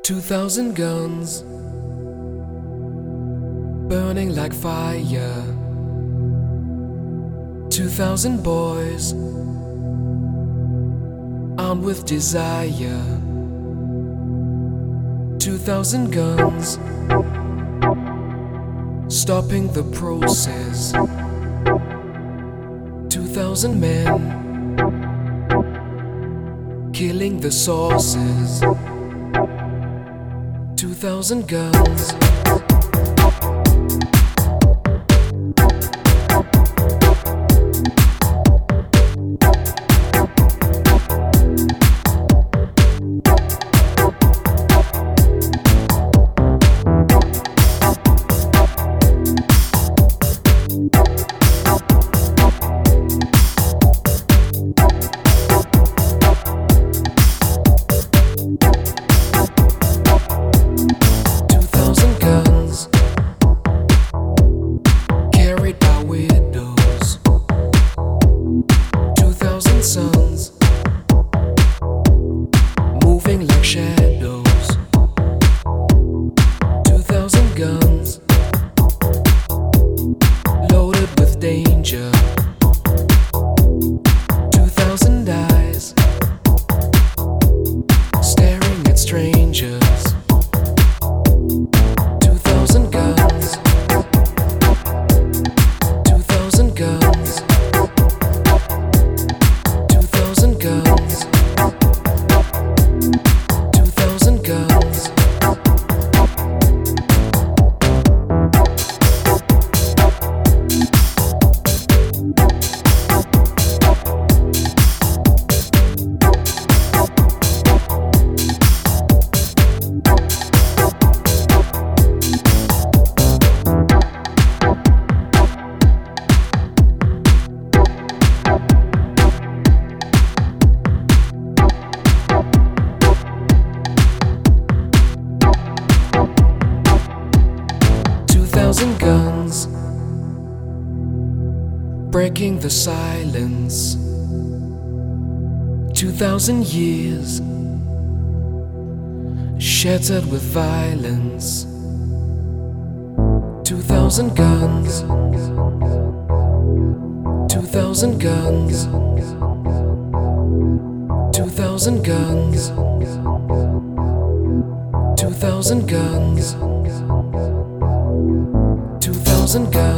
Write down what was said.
2,000 guns burning like fire. 2,000 boys armed with desire. 2,000 guns stopping the process. 2,000 men killing the sources. 2,000 guns. Sons moving like shadows. 2,000 guns loaded with danger. 2,000 eyes staring at strangers. 2,000 guns. 2,000 guns. 2,000 guns. 2,000 guns. 2,000 guns breaking the silence. 2,000 years shattered with violence. 2,000 guns. 2,000 guns. 2,000 guns. 2,000 guns. 2,000 guns.